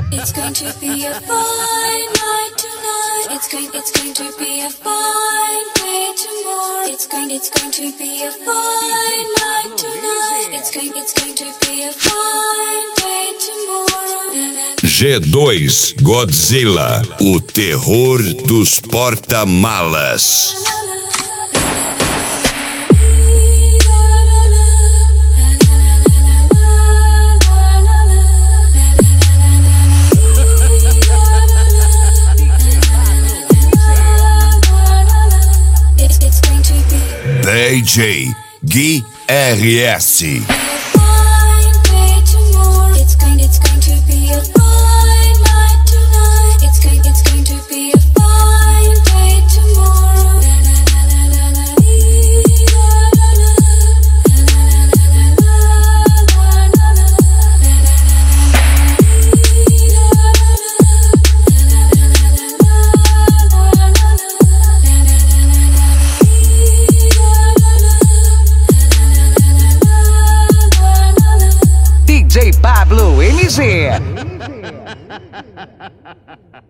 It's going to be a fine night tonight. It's going to be a fine day tomorrow. It's going to be a fine night tonight. It's going to be a fine day tomorrow. G2 Godzilla, o terror dos porta-malas. DJ Gui RS. DJ Pablo MZ.